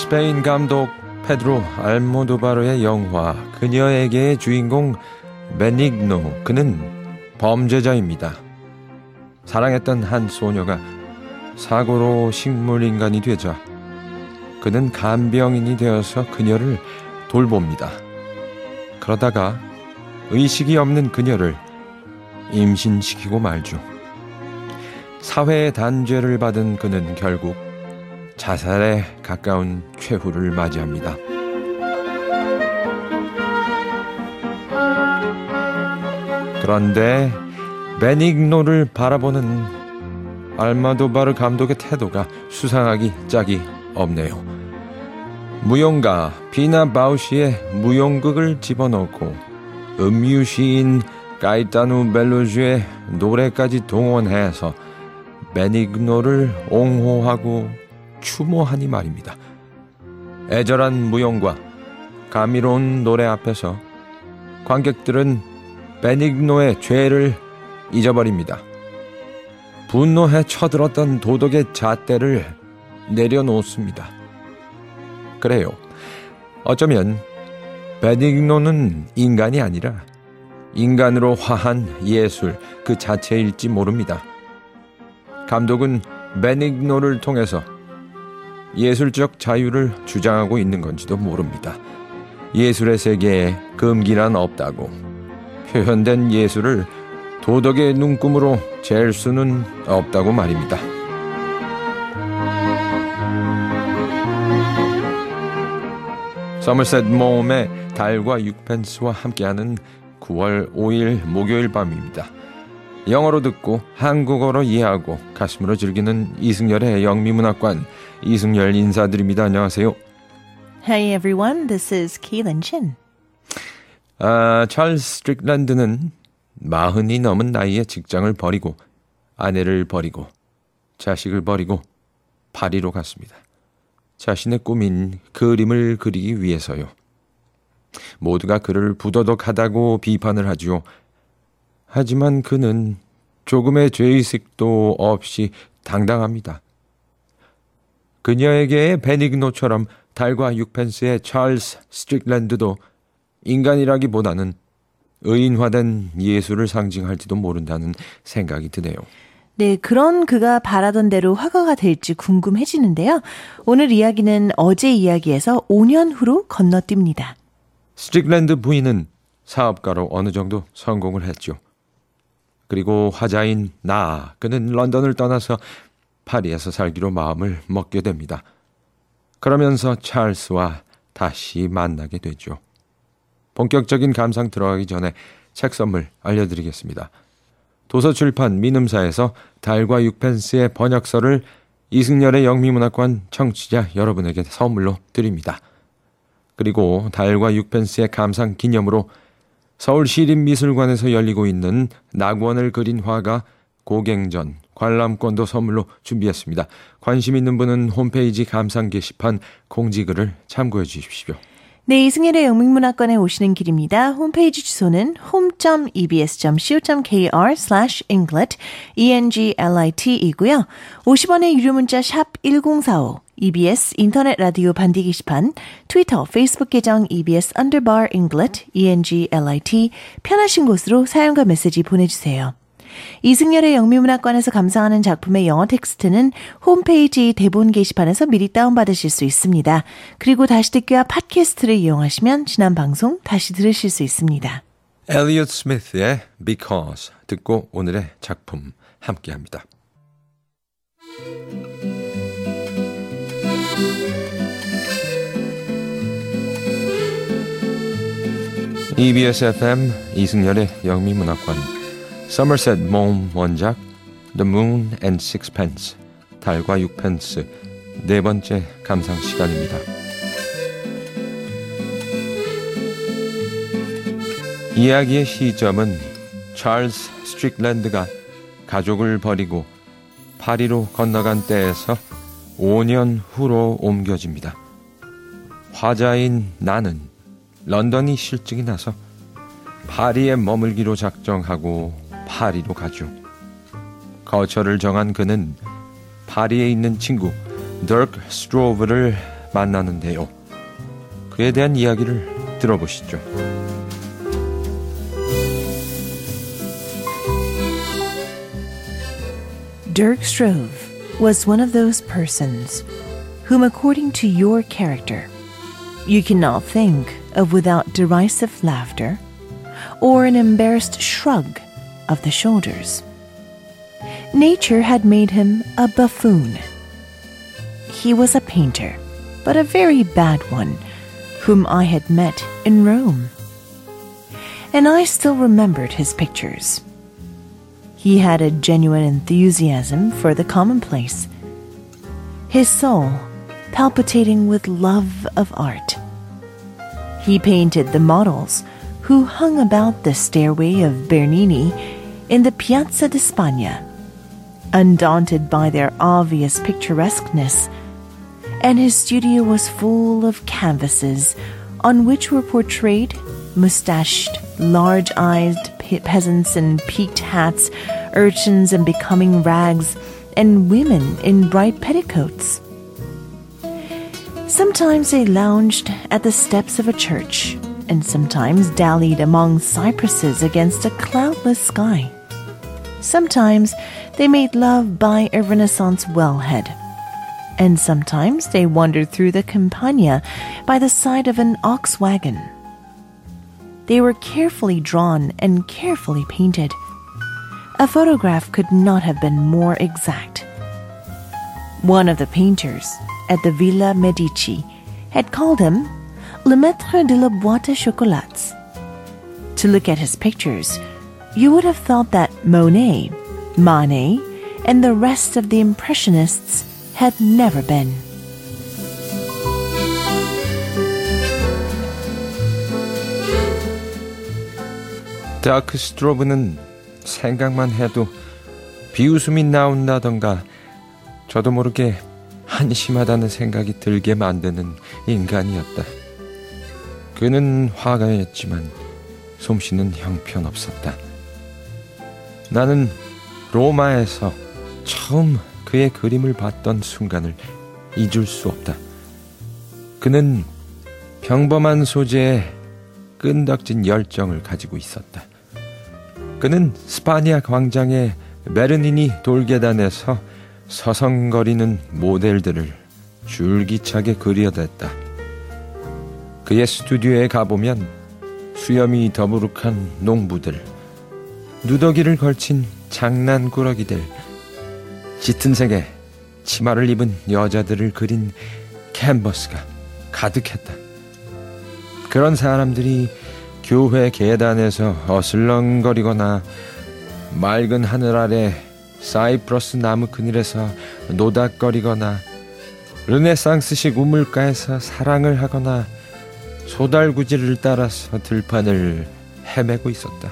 스페인 감독 페드로 알모도바르의 영화 그녀에게의 주인공 베니그노, 그는 범죄자입니다. 사랑했던 한 소녀가 사고로 식물인간이 되자 그는 간병인이 되어서 그녀를 돌봅니다. 그러다가 의식이 없는 그녀를 임신시키고 말죠. 사회의 단죄를 받은 그는 결국 자살에 가까운 최후를 맞이합니다. 그런데 베니그노를 바라보는 알모도바르 감독의 태도가 수상하기 짝이 없네요. 무용가 피나 바우시의 무용극을 집어넣고 음유시인 가이타누 벨로주의 노래까지 동원해서 베니그노를 옹호하고 추모하니 말입니다. 애절한 무용과 감미로운 노래 앞에서 관객들은 베니그노의 죄를 잊어버립니다. 분노해 쳐들었던 도덕의 잣대를 내려놓습니다. 그래요. 어쩌면 베니그노는 인간이 아니라 인간으로 화한 예술 그 자체일지 모릅니다. 감독은 베니그노를 통해서 예술적 자유를 주장하고 있는 건지도 모릅니다. 예술의 세계에 금기란 없다고, 표현된 예술을 도덕의 눈금으로 잴 수는 없다고 말입니다. 서머셋 모음의 달과 육펜스와 함께하는 9월 5일 목요일 밤입니다. 영어로 듣고 한국어로 이해하고 가슴으로 즐기는 이승열의 영미문학관, 이승열 인사드립니다. 안녕하세요. Hey everyone, this is Keelan Chin. 찰스 스트릭랜드는 40이 넘은 나이에 직장을 버리고 아내를 버리고 자식을 버리고 파리로 갔습니다. 자신의 꿈인 그림을 그리기 위해서요. 모두가 그를 부도덕하다고 비판을 하죠. 하지만 그는 조금의 죄의식도 없이 당당합니다. 그녀에게의 베니그노처럼 달과 육펜스의 찰스 스트릭랜드도 인간이라기보다는 의인화된 예술을 상징할지도 모른다는 생각이 드네요. 네, 그런 그가 바라던 대로 화가가 될지 궁금해지는데요. 오늘 이야기는 어제 이야기에서 5년 후로 건너뜁니다. 스트릭랜드 부인은 사업가로 어느 정도 성공을 했죠. 그리고 화자인 그는 런던을 떠나서 파리에서 살기로 마음을 먹게 됩니다. 그러면서 찰스와 다시 만나게 되죠. 본격적인 감상 들어가기 전에 책 선물 알려드리겠습니다. 도서출판 민음사에서 달과 육펜스의 번역서를 이승열의 영미문학관 청취자 여러분에게 선물로 드립니다. 그리고 달과 육펜스의 감상 기념으로 서울시립미술관에서 열리고 있는 낙원을 그린 화가 고갱전 관람권도 선물로 준비했습니다. 관심 있는 분은 홈페이지 감상 게시판 공지글을 참고해 주십시오. 네, 이승열의 영미문학관에 오시는 길입니다. 홈페이지 주소는 home.ebs.co.kr/englit, ENGLIT 이고요. 50원의 유료 문자 샵 1045, EBS 인터넷 라디오 반디 게시판, 트위터, 페이스북 계정 EBS_Englit, ENGLIT 편하신 곳으로 사연과 메시지 보내주세요. 이승열의 영미문학관에서 감상하는 작품의 영어 텍스트는 홈페이지 대본 게시판에서 미리 다운받으실 수 있습니다. 그리고 다시 듣기와 팟캐스트를 이용하시면 지난 방송 다시 들으실 수 있습니다. 엘리엇 스미스의 Because 듣고 오늘의 작품 함께합니다. EBS FM 이승열의 영미문학관, 서머셋 모음 원작 The Moon and Sixpence, 달과 육펜스 네 번째 감상 시간입니다. 이야기의 시점은 찰스 스트릭랜드가 가족을 버리고 파리로 건너간 때에서 5년 후로 옮겨집니다. 화자인 나는 런던이 실증이 나서 파리에 머물기로 작정하고 파리로 가죠. 거처를 정한 그는 파리에 있는 친구 더크 스트로브를 만나는데요. 그에 대한 이야기를 들어보시죠. Dirk Stroeve was one of those persons whom, according to your character, you cannot think of without derisive laughter or an embarrassed shrug of the shoulders. Nature had made him a buffoon. He was a painter, but a very bad one, whom I had met in Rome. And I still remembered his pictures. He had a genuine enthusiasm for the commonplace, his soul palpitating with love of art. He painted the models who hung about the stairway of Bernini in the Piazza di Spagna, undaunted by their obvious picturesqueness, and his studio was full of canvases on which were portrayed mustached, large-eyed peasants in peaked hats, urchins in becoming rags, and women in bright petticoats. Sometimes they lounged at the steps of a church, and sometimes dallied among cypresses against a cloudless sky. Sometimes they made love by a Renaissance wellhead, and sometimes they wandered through the Campagna by the side of an ox wagon. They were carefully drawn and carefully painted. A photograph could not have been more exact. One of the painters at the Villa Medici had called him Le Maître de la Boîte à Chocolats. To look at his pictures, you would have thought that Monet, Manet, and the rest of the Impressionists had never been. 다크 스트로브는 생각만 해도 비웃음이 나온다던가 저도 모르게 한심하다는 생각이 들게 만드는 인간이었다. 그는 화가였지만 솜씨는 형편없었다. 나는 로마에서 처음 그의 그림을 봤던 순간을 잊을 수 없다. 그는 평범한 소재에 끈덕진 열정을 가지고 있었다. 그는 스파니아 광장의 베르니니 돌계단에서 서성거리는 모델들을 줄기차게 그려댔다. 그의 스튜디오에 가보면 수염이 더부룩한 농부들, 누더기를 걸친 장난꾸러기들, 짙은 색의 치마를 입은 여자들을 그린 캔버스가 가득했다. 그런 사람들이 교회 계단에서 어슬렁거리거나 맑은 하늘 아래 사이프러스 나무 그늘에서 노닥거리거나 르네상스식 우물가에서 사랑을 하거나 소달구지를 따라서 들판을 헤매고 있었다.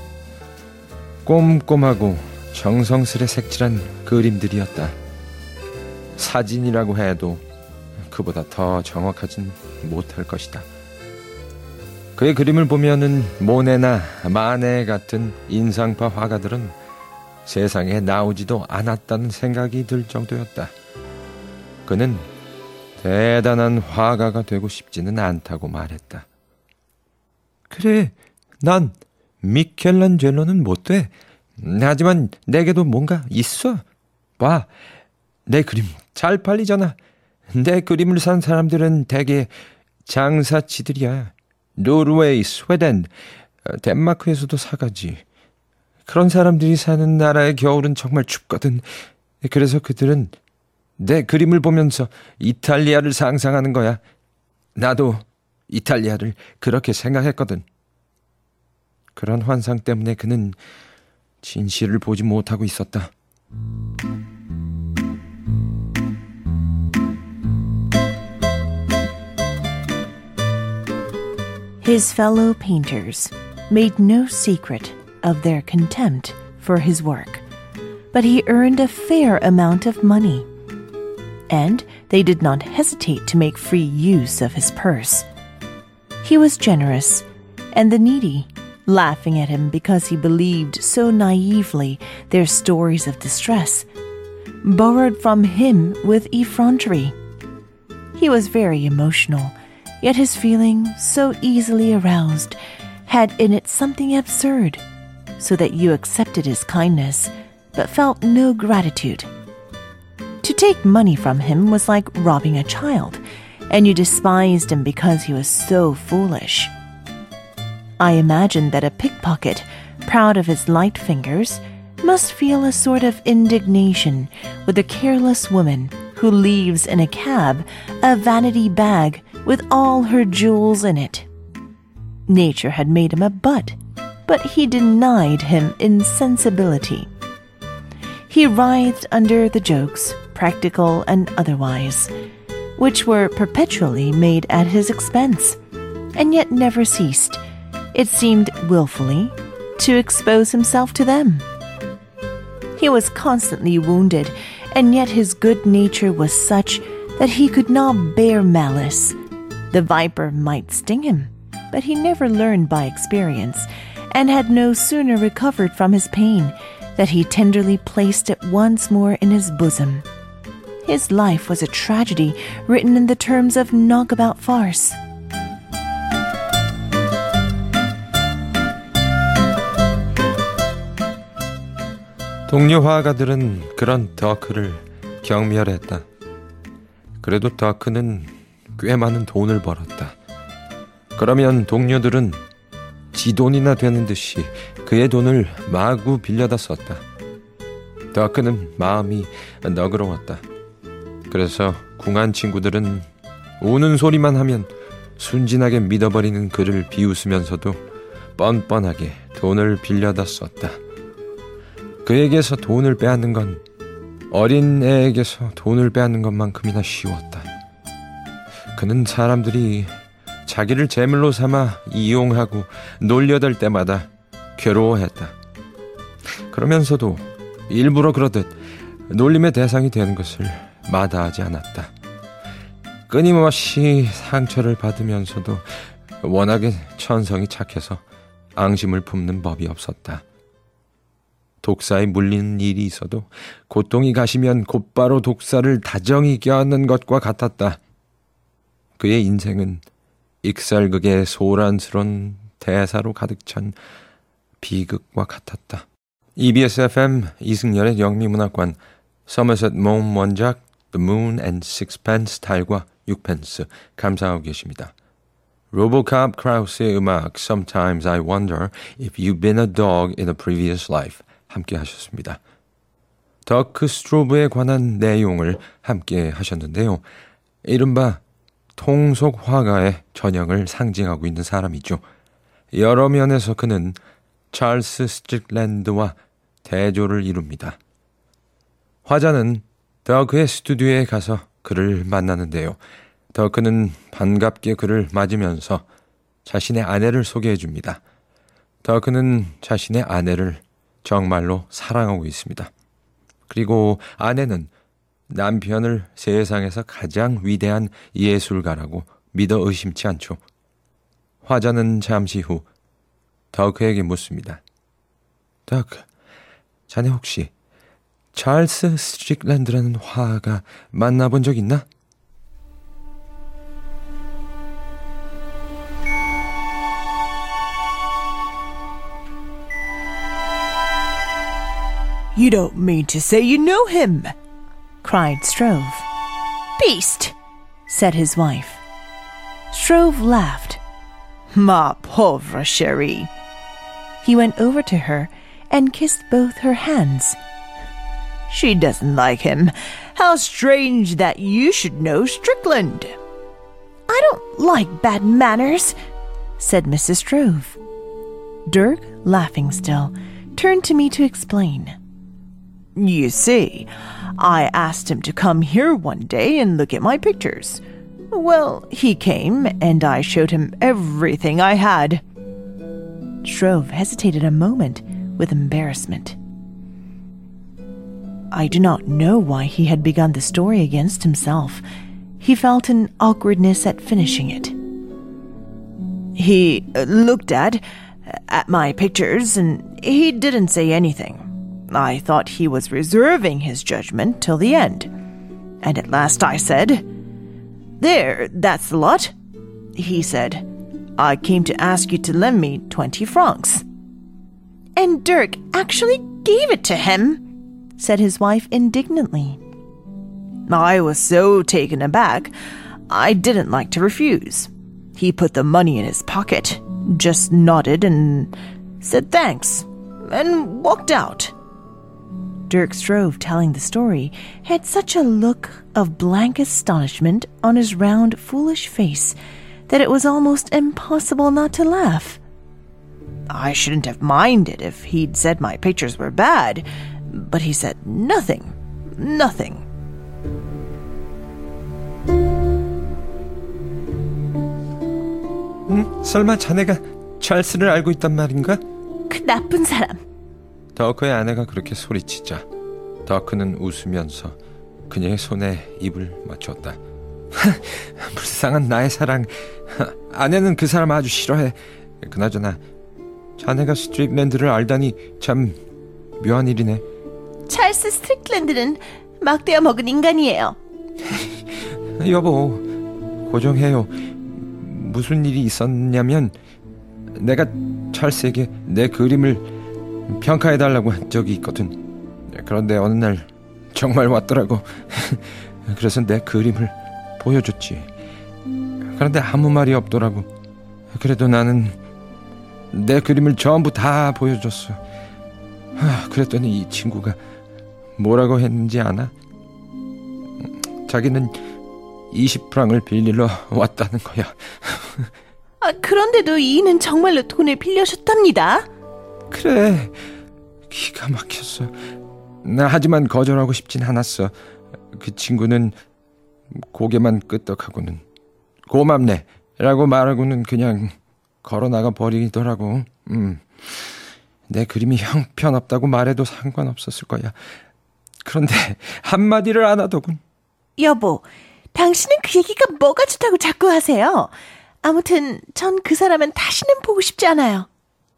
꼼꼼하고 정성스레 색칠한 그림들이었다. 사진이라고 해도 그보다 더 정확하진 못할 것이다. 그의 그림을 보면은 모네나 마네 같은 인상파 화가들은 세상에 나오지도 않았다는 생각이 들 정도였다. 그는 대단한 화가가 되고 싶지는 않다고 말했다. 그래, 난 미켈란젤로는 못 돼. 하지만 내게도 뭔가 있어. 봐, 내 그림 잘 팔리잖아. 내 그림을 산 사람들은 대개 장사치들이야. 노르웨이, 스웨덴, 덴마크에서도 사가지. 그런 사람들이 사는 나라의 겨울은 정말 춥거든. 그래서 그들은 내 그림을 보면서 이탈리아를 상상하는 거야. 나도 이탈리아를 그렇게 생각했거든. 그런 환상 때문에 그는 진실을 보지 못하고 있었다. His fellow painters made no secret of their contempt for his work, but he earned a fair amount of money, and they did not hesitate to make free use of his purse. He was generous, and the needy, laughing at him because he believed so naively their stories of distress, borrowed from him with effrontery. He was very emotional, yet his feeling, so easily aroused, had in it something absurd, so that you accepted his kindness, but felt no gratitude. To take money from him was like robbing a child, and you despised him because he was so foolish. I imagined that a pickpocket, proud of his light fingers, must feel a sort of indignation with a careless woman who leaves in a cab a vanity bag with all her jewels in it. Nature had made him a butt, but he denied him insensibility. He writhed under the jokes, practical and otherwise, which were perpetually made at his expense, and yet never ceased, it seemed willfully, to expose himself to them. He was constantly wounded, and yet his good nature was such that he could not bear malice. The viper might sting him, but he never learned by experience, and had no sooner recovered from his pain that he tenderly placed it once more in his bosom. His life was a tragedy written in the terms of knockabout farce. 동료 화가들은 그런 더크를 경멸했다. 그래도 더크는 꽤 많은 돈을 벌었다. 그러면 동료들은 지 돈이나 되는 듯이 그의 돈을 마구 빌려다 썼다. 더크는 마음이 너그러웠다. 그래서 궁한 친구들은 우는 소리만 하면 순진하게 믿어버리는 그를 비웃으면서도 뻔뻔하게 돈을 빌려다 썼다. 그에게서 돈을 빼앗는 건 어린 애에게서 돈을 빼앗는 것만큼이나 쉬웠다. 그는 사람들이 자기를 제물로 삼아 이용하고 놀려댈 때마다 괴로워했다. 그러면서도 일부러 그러듯 놀림의 대상이 되는 것을 마다하지 않았다. 끊임없이 상처를 받으면서도 워낙에 천성이 착해서 앙심을 품는 법이 없었다. 독사에 물리는 일이 있어도 고통이 가시면 곧바로 독사를 다정히 껴안는 것과 같았다. 그의 인생은 익살극의 소란스러운 대사로 가득 찬 비극과 같았다. EBS FM 이승열의 영미문학관, 서머셋 몽 원작 The Moon and Sixpence 달과 6펜스 감상하고 계십니다. 로보캅 크라우스의 음악 Sometimes I Wonder If You've Been a Dog in a Previous Life 함께 하셨습니다. 더크 스트로브에 관한 내용을 함께 하셨는데요. 이른바 통속 화가의 전형을 상징하고 있는 사람이죠. 여러 면에서 그는 찰스 스트릭랜드와 대조를 이룹니다. 화자는 더크의 스튜디오에 가서 그를 만나는데요. 더크는 반갑게 그를 맞으면서 자신의 아내를 소개해 줍니다. 더크는 자신의 아내를 정말로 사랑하고 있습니다. 그리고 아내는 남편을 세상에서 가장 위대한 예술가라고 믿어 의심치 않죠. 화자는 잠시 후 더크에게 묻습니다. 더크, 자네 혹시 찰스 스트릭랜드라는 화가 만나본 적 있나? You don't mean to say you know him, cried Strove. Beast, said his wife. Strove laughed. Ma pauvre chérie. He went over to her and kissed both her hands. She doesn't like him. How strange that you should know Strickland. I don't like bad manners, said Mrs. Strove. Dirk, laughing still, turned to me to explain. You see, I asked him to come here one day and look at my pictures. Well, he came, and I showed him everything I had. Strove hesitated a moment with embarrassment. I do not know why he had begun the story against himself. He felt an awkwardness at finishing it. He looked at my pictures, and he didn't say anything. I thought he was reserving his judgment till the end. And at last I said, There, that's the lot, he said. I came to ask you to lend me 20 francs. And Dirk actually gave it to him, said his wife indignantly. I was so taken aback, I didn't like to refuse. He put the money in his pocket, just nodded and said thanks, and walked out. Dirk Stroeve, telling the story, had such a look of blank astonishment on his round, foolish face that it was almost impossible not to laugh. I shouldn't have minded if he'd said my pictures were bad, but he said nothing. 설마 자네가 찰스를 알고 있단 말인가? 그 나쁜 사람. 더크의 아내가 그렇게 소리치자 더크는 웃으면서 그녀의 손에 입을 맞췄다. 불쌍한 나의 사랑. 아내는 그 사람 아주 싫어해. 그나저나 자네가 스트릭랜드를 알다니 참 묘한 일이네. 찰스 스트릭랜드는 막대어 먹은 인간이에요. 여보, 고정해요. 무슨 일이 있었냐면 내가 찰스에게 내 그림을 평가해달라고 한 적이 있거든. 그런데 어느 날 정말 왔더라고. 그래서 내 그림을 보여줬지. 그런데 아무 말이 없더라고. 그래도 나는 내 그림을 전부 다 보여줬어. 그랬더니 이 친구가 뭐라고 했는지 아나? 자기는 20프랑을 빌리러 왔다는 거야. 그런데도 이는 정말로 돈을 빌려줬답니다. 그래, 기가 막혔어. 하지만 거절하고 싶진 않았어. 그 친구는 고개만 끄덕하고는 고맙네 라고 말하고는 그냥 걸어나가 버리더라고. 내 그림이 형편없다고 말해도 상관없었을 거야. 그런데 한마디를 안 하더군. 여보, 당신은 그 얘기가 뭐가 좋다고 자꾸 하세요. 아무튼 전 그 사람은 다시는 보고 싶지 않아요.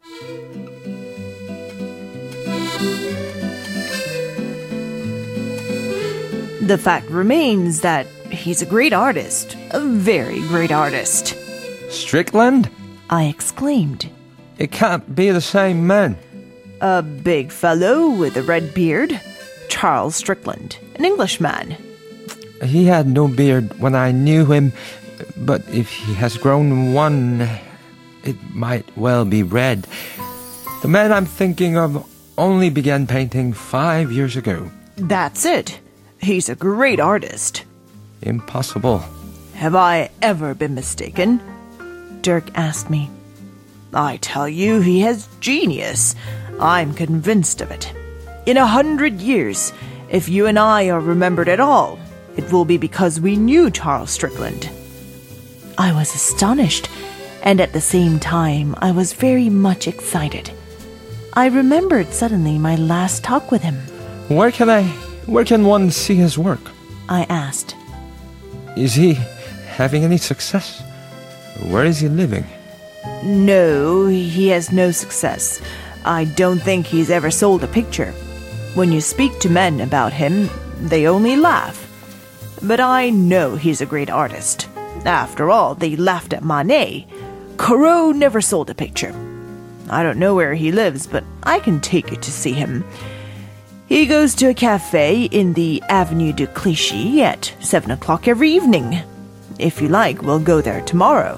The fact remains that he's a great artist, a very great artist. Strickland? I exclaimed. It can't be the same man. A big fellow with a red beard, Charles Strickland, an Englishman. He had no beard when I knew him, but if he has grown one, it might well be red. The man I'm thinking of only began painting 5 years ago. That's it. He's a great artist. Impossible. Have I ever been mistaken? Dirk asked me. I tell you, he has genius. I'm convinced of it. In 100 years, if you and I are remembered at all, it will be because we knew Charles Strickland. I was astonished, and at the same time, I was very much excited. I remembered suddenly my last talk with him. Where can one see his work? I asked. Is he having any success? Where is he living? No, he has no success. I don't think he's ever sold a picture. When you speak to men about him, they only laugh. But I know he's a great artist. After all, they laughed at Manet. Corot never sold a picture. I don't know where he lives, but I can take you to see him. He goes to a cafe in the Avenue de Clichy at 7 o'clock every evening. If you like, we'll go there tomorrow.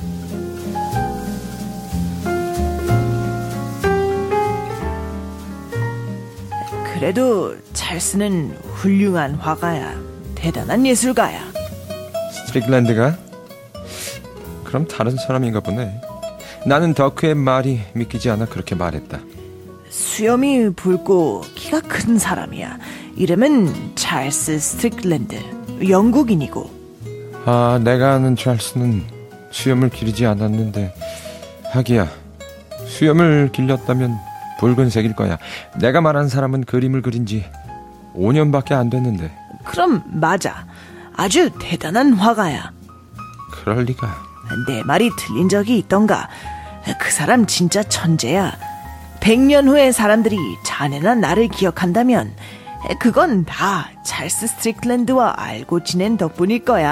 그래도 찰스는 훌륭한 화가야. 대단한 예술가야. 스트릭랜드가? 그럼 다른 사람인가 보네. 나는 더크의 말이 믿기지 않아 그렇게 말했다. 수염이 붉고 키가 큰 사람이야. 이름은 찰스 스트릭랜드. 영국인이고. 내가 아는 찰스는 수염을 기르지 않았는데 하기야 수염을 길렀다면 붉은색일 거야. 내가 말한 사람은 그림을 그린 지 5년밖에 안 됐는데. 그럼 맞아. 아주 대단한 화가야. 그럴 리가. 내 말이 틀린 적이 있던가. 그 사람 진짜 천재야. 100년 후에 사람들이 자네나 나를 기억한다면 그건 다 찰스 스트릭랜드와 알고 지낸 덕분일 거야.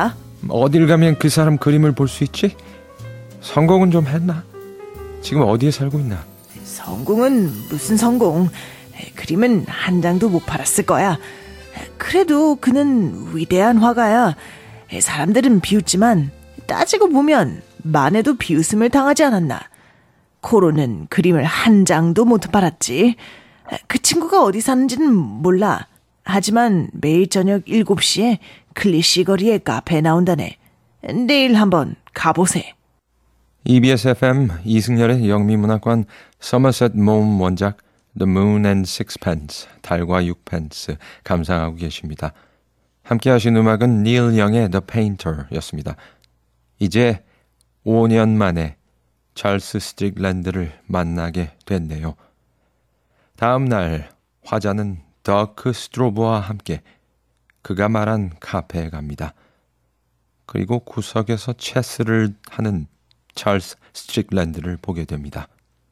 어딜 가면 그 사람 그림을 볼 수 있지? 성공은 좀 했나? 지금 어디에 살고 있나? 성공은 무슨 성공? 그림은 한 장도 못 팔았을 거야. 그래도 그는 위대한 화가야. 사람들은 비웃지만 따지고 보면 만에도 비웃음을 당하지 않았나. 코로는 그림을 한 장도 못 팔았지. 그 친구가 어디 사는지는 몰라. 하지만 매일 저녁 7시에 클리시 거리의 카페에 나온다네. 내일 한번 가보세. EBS FM 이승열의 영미문학관 서머셋 모음 원작 The Moon and Sixpence, 달과 육펜스 감상하고 계십니다. 함께 하신 음악은 닐 영의 The Painter였습니다. 이제 5년 만에 찰스 스트릭랜드를 만나게 됐네요. 다음 날 화자는 더크 스트로브와 함께 그가 말한 카페에 갑니다. 그리고 구석에서 체스를 하는 찰스 스트릭랜드를 보게 됩니다.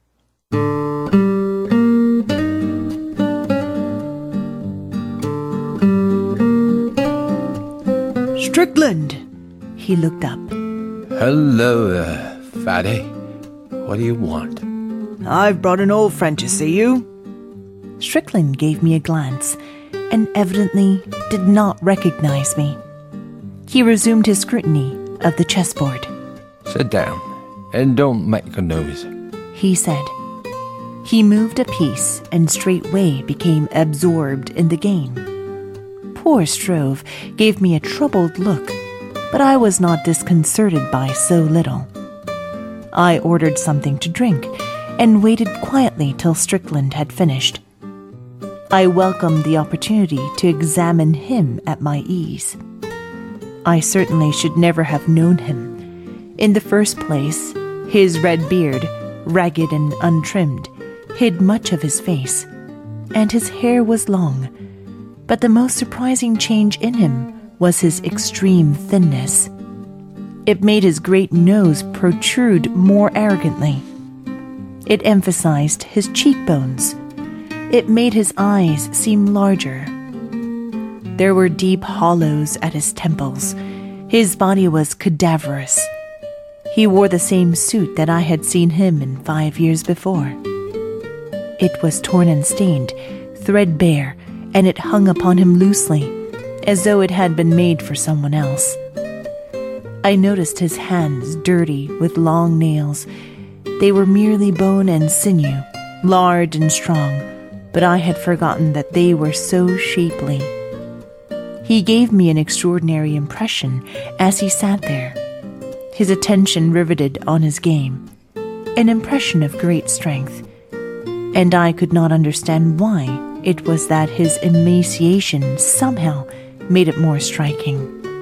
Strickland. He looked up. Hello, fatty. What do you want? I've brought an old friend to see you. Strickland gave me a glance and evidently did not recognize me. He resumed his scrutiny of the chessboard. Sit down and don't make a noise, He said. He moved a piece and straightway became absorbed in the game. Poor Strove gave me a troubled look, but I was not disconcerted by so little. I ordered something to drink and waited quietly till Strickland had finished. I welcomed the opportunity to examine him at my ease. I certainly should never have known him. In the first place, his red beard, ragged and untrimmed, hid much of his face, and his hair was long. But the most surprising change in him was his extreme thinness. It made his great nose protrude more arrogantly. It emphasized his cheekbones. It made his eyes seem larger. There were deep hollows at his temples. His body was cadaverous. He wore the same suit that I had seen him in 5 years before. It was torn and stained, threadbare, and it hung upon him loosely, as though it had been made for someone else. I noticed his hands dirty with long nails. They were merely bone and sinew, large and strong, but I had forgotten that they were so shapely. He gave me an extraordinary impression as he sat there, his attention riveted on his game, an impression of great strength, and I could not understand why it was that his emaciation somehow made it more striking.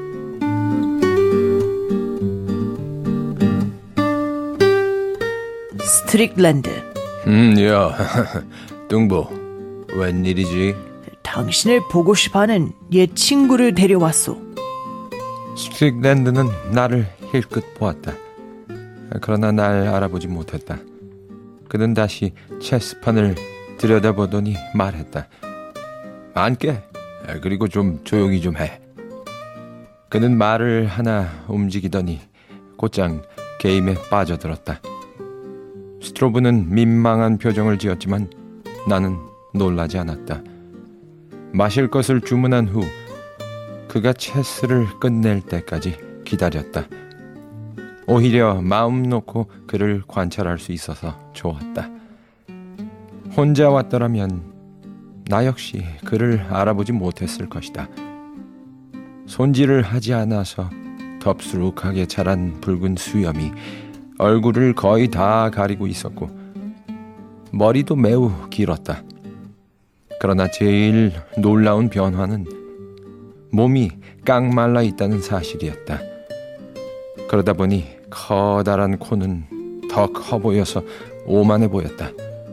스트릭랜드. 야, 뚱보, 웬일이지? 당신을 보고 싶어하는 옛 친구를 데려왔소. 스트릭랜드는 나를 힐끗 보았다. 그러나 날 알아보지 못했다. 그는 다시 체스판을 들여다보더니 말했다. 앉게. 그리고 좀 조용히 좀 해. 그는 말을 하나 움직이더니 곧장 게임에 빠져들었다. 스트로브는 민망한 표정을 지었지만 나는 놀라지 않았다. 마실 것을 주문한 후 그가 체스를 끝낼 때까지 기다렸다. 오히려 마음 놓고 그를 관찰할 수 있어서 좋았다. 혼자 왔더라면 나 역시 그를 알아보지 못했을 것이다. 손질을 하지 않아서 덥수룩하게 자란 붉은 수염이 얼굴을 거의 다 가리고 있었고 머리도 매우 길었다. 그러나 제일 놀라운 변화는 몸이 깡말라 있다는 사실이었다. 그러다 보니 커다란 코는 더 커 보여서 오만해 보였다.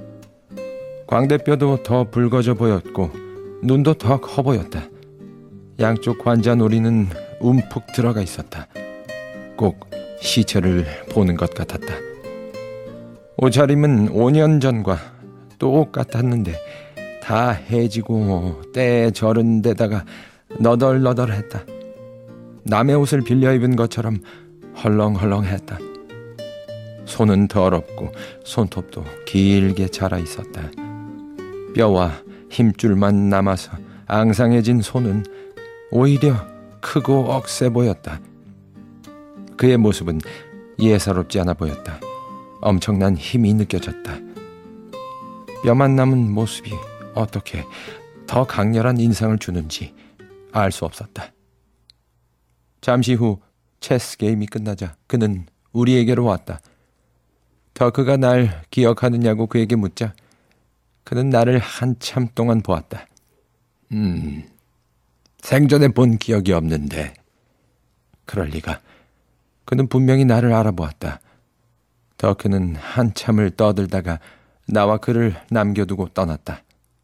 광대뼈도 더 붉어져 보였고 눈도 더 커 보였다. 양쪽 관자놀이는 움푹 들어가 있었다. 꼭 시체를 보는 것 같았다. 옷차림은 5년 전과 똑같았는데 다 해지고 때 저른 데다가 너덜너덜했다. 남의 옷을 빌려 입은 것처럼 헐렁헐렁했다. 손은 더럽고 손톱도 길게 자라 있었다. 뼈와 힘줄만 남아서 앙상해진 손은 오히려 크고 억세 보였다. 그의 모습은 예사롭지 않아 보였다. 엄청난 힘이 느껴졌다. 뼈만 남은 모습이 어떻게 더 강렬한 인상을 주는지 알 수 없었다. 잠시 후 체스 게임이 끝나자 그는 우리에게로 왔다. 더크가 날 기억하느냐고 그에게 묻자 그는 나를 한참 동안 보았다. 생전에 본 기억이 없는데. 그럴 리가. 그는 분명히 나를 알아보았다. 더크는 한참을 떠들다가 나와 그를 남겨두고 떠났다.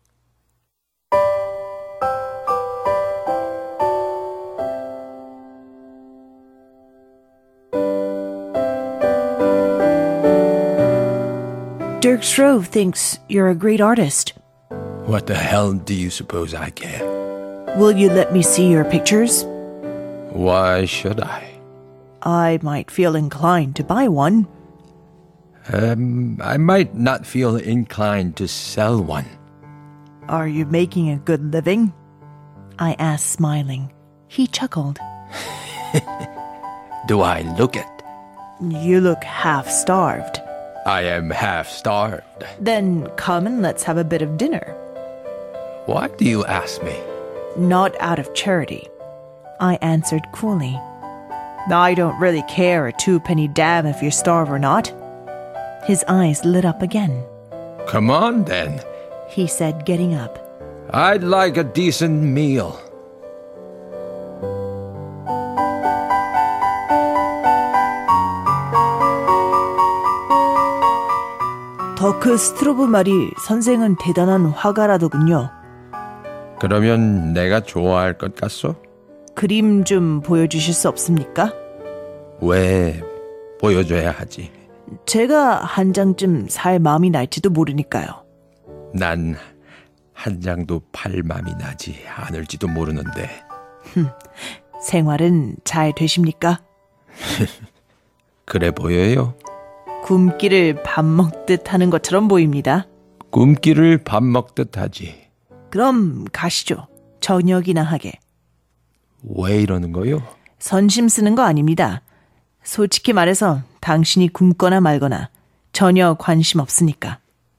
Dirk Shrove thinks you're a great artist. What the hell do you suppose I care? Will you let me see your pictures? Why should I? I might feel inclined to buy one. I might not feel inclined to sell one. Are you making a good living? I asked, smiling. He chuckled. Do I look it? You look half-starved. I am half-starved. Then come and let's have a bit of dinner. Why do you ask me? Not out of charity, I answered coolly. I don't really care a two-penny damn if you starve or not. His eyes lit up again. Come on, then, he said, getting up. I'd like a decent meal. 더크 스트로브 말이 선생은 대단한 화가라더군요. 그러면 내가 좋아할 것 같소? 그림 좀 보여주실 수 없습니까? 왜 보여줘야 하지? 제가 한 장쯤 살 마음이 날지도 모르니까요. 난 한 장도 팔 마음이 나지 않을지도 모르는데. 생활은 잘 되십니까? 그래 보여요? 굶기를 밥 먹듯 하는 것처럼 보입니다. 굶기를 밥 먹듯 하지. 그럼 가시죠. 저녁이나 하게. 왜 이러는 거요? 선심 쓰는 거 아닙니다. 솔직히 말해서 당신이 굶거나 말거나 전혀 관심 없으니까.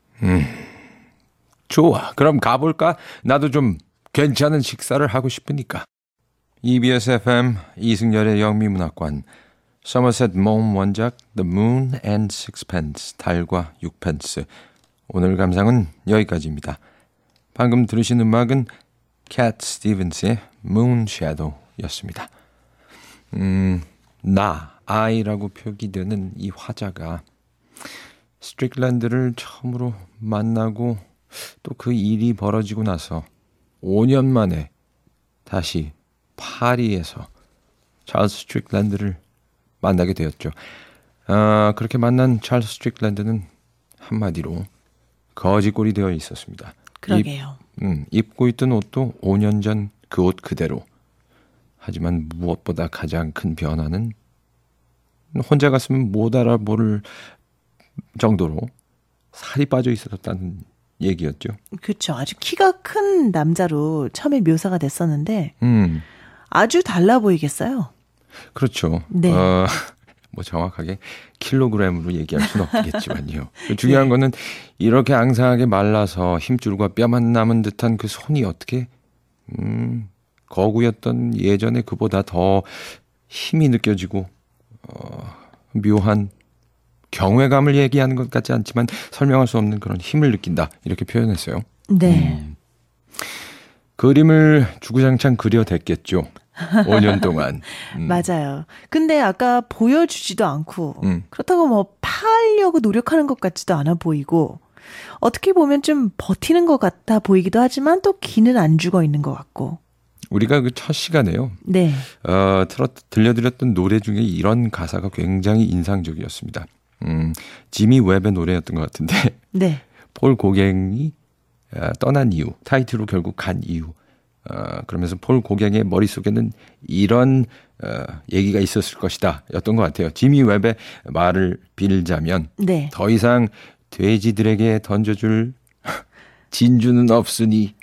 좋아. 그럼 가볼까? 나도 좀 괜찮은 식사를 하고 싶으니까. EBS FM 이승열의 영미문학관 서머셋 몽 원작 The Moon and Sixpence 달과 육펜스. 오늘 감상은 여기까지입니다. 방금 들으신 음악은 캣 스티븐스의 Moon Shadow였습니다. I라고 표기되는 이 화자가 스트릭랜드를 처음으로 만나고 또 그 일이 벌어지고 나서 5년 만에 다시 파리에서 찰스 스트릭랜드를 만나게 되었죠. 그렇게 만난 찰스 스트릭랜드는 한마디로 거지꼴이 되어 있었습니다. 그러게요. 입고 있던 옷도 5년 전 그 옷 그대로. 하지만 무엇보다 가장 큰 변화는 혼자 갔으면 못 알아볼 정도로 살이 빠져 있었다는 얘기였죠. 그렇죠. 아주 키가 큰 남자로 처음에 묘사가 됐었는데 아주 달라 보이겠어요. 그렇죠. 네. 뭐 정확하게 킬로그램으로 얘기할 수는 없겠지만요. 중요한 거는 이렇게 앙상하게 말라서 힘줄과 뼈만 남은 듯한 그 손이 어떻게 거구였던 예전에 그보다 더 힘이 느껴지고 묘한 경외감을 얘기하는 것 같지 않지만 설명할 수 없는 그런 힘을 느낀다. 이렇게 표현했어요. 네. 그림을 주구장창 그려댔겠죠. 5년 동안. 맞아요. 근데 아까 보여주지도 않고 그렇다고 뭐 팔려고 노력하는 것 같지도 않아 보이고 어떻게 보면 좀 버티는 것 같아 보이기도 하지만 또 기는 안 죽어 있는 것 같고. 우리가 그 첫 시간에요. 네. 들려드렸던 노래 중에 이런 가사가 굉장히 인상적이었습니다. 지미 웹의 노래였던 것 같은데 네. 폴 고갱이 떠난 이유, 타이틀로 결국 간 이유. 그러면서 폴 고객의 머릿속에는 이런 얘기가 있었을 것이다 였던 것 같아요. 지미 웹의 말을 빌자면 네. 더 이상 돼지들에게 던져줄 진주는 없으니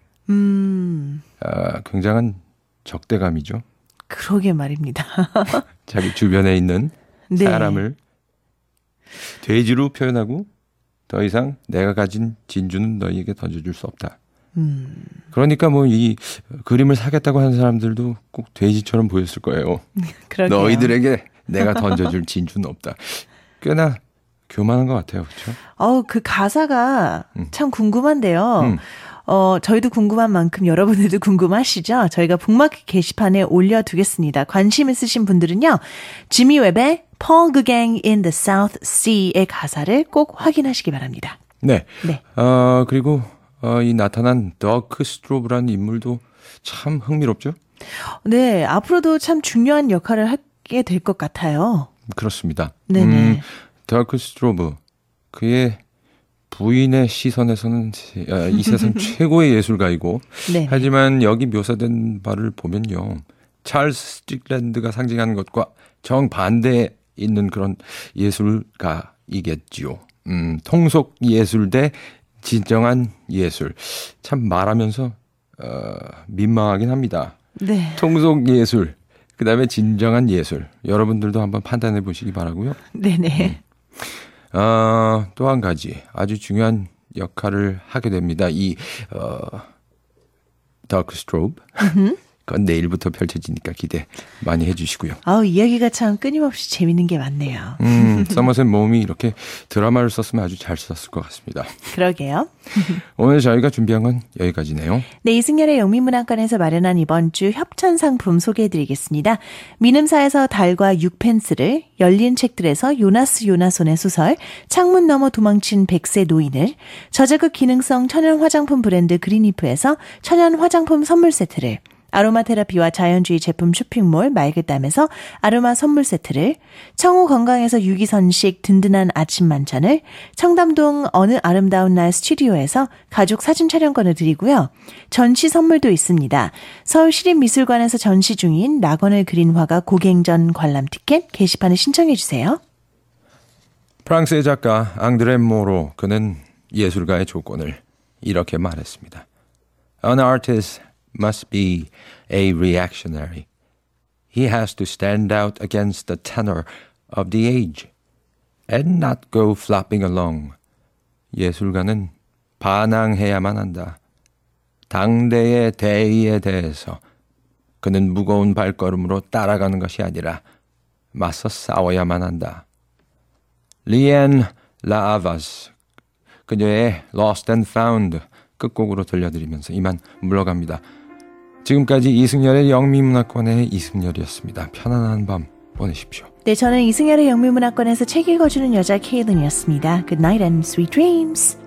굉장한 적대감이죠. 그러게 말입니다. 자기 주변에 있는 네. 사람을 돼지로 표현하고 더 이상 내가 가진 진주는 너희에게 던져줄 수 없다. 그러니까 뭐 이 그림을 사겠다고 하는 사람들도 꼭 돼지처럼 보였을 거예요. 그러게요. 너희들에게 내가 던져줄 진주는 없다. 꽤나 교만한 것 같아요. 그렇죠? 그 가사가 참 궁금한데요. 저희도 궁금한 만큼 여러분들도 궁금하시죠? 저희가 북마크 게시판에 올려두겠습니다. 관심 있으신 분들은요. 지미 웹의 Paul Gauguin in the South Sea의 가사를 꼭 확인하시기 바랍니다. 네. 네. 그리고 이 나타난 더크 스트로브라는 인물도 참 흥미롭죠? 네. 앞으로도 참 중요한 역할을 하게 될 것 같아요. 그렇습니다. 네네. 더크 스트로브 그의 부인의 시선에서는 이 세상 최고의 예술가이고 네. 하지만 여기 묘사된 바를 보면요. 찰스 스틱랜드가 상징하는 것과 정반대에 있는 그런 예술가이겠지요. 통속 예술 대 진정한 예술. 참 말하면서 민망하긴 합니다. 네. 통속 예술, 그다음에 진정한 예술. 여러분들도 한번 판단해 보시기 바라고요. 네네. 또 한 가지 아주 중요한 역할을 하게 됩니다. 이 다크 스트로브. 그건 내일부터 펼쳐지니까 기대 많이 해주시고요. 이야기가 참 끊임없이 재밌는 게 많네요. 서머셋 모음이 이렇게 드라마를 썼으면 아주 잘 썼을 것 같습니다. 그러게요. 오늘 저희가 준비한 건 여기까지네요. 네, 이승열의 영미문학관에서 마련한 이번 주 협찬 상품 소개해드리겠습니다. 미음사에서 달과 6펜스를, 열린 책들에서 요나스 요나손의 소설, 창문 너머 도망친 100세 노인을, 저자극 기능성 천연 화장품 브랜드 그린리프에서 천연 화장품 선물 세트를, 아로마 테라피와 자연주의 제품 쇼핑몰 맑을담에서 아로마 선물 세트를, 청호 건강에서 유기선식 든든한 아침 만찬을, 청담동 어느 아름다운 날 스튜디오에서 가족 사진 촬영권을 드리고요. 전시 선물도 있습니다. 서울시립미술관에서 전시 중인 낙원을 그린 화가 고갱전 관람 티켓 게시판에 신청해 주세요. 프랑스의 작가 앙드레 모로 그는 예술가의 조건을 이렇게 말했습니다. An artist must be a reactionary. He has to stand out against the tenor of the age and not go flopping along. 예술가는 반항해야만 한다. 당대의 대의에 대해서 그는 무거운 발걸음으로 따라가는 것이 아니라 맞서 싸워야만 한다. 리엔 라아바스 그녀의 Lost and Found 끝곡으로 들려드리면서 이만 물러갑니다. 지금까지 이승열의 영미문학관의 이승열이었습니다. 편안한 밤 보내십시오. 네, 저는 이승열의 영미문학관에서 책 읽어주는 여자 케이든이었습니다. Good night and sweet dreams.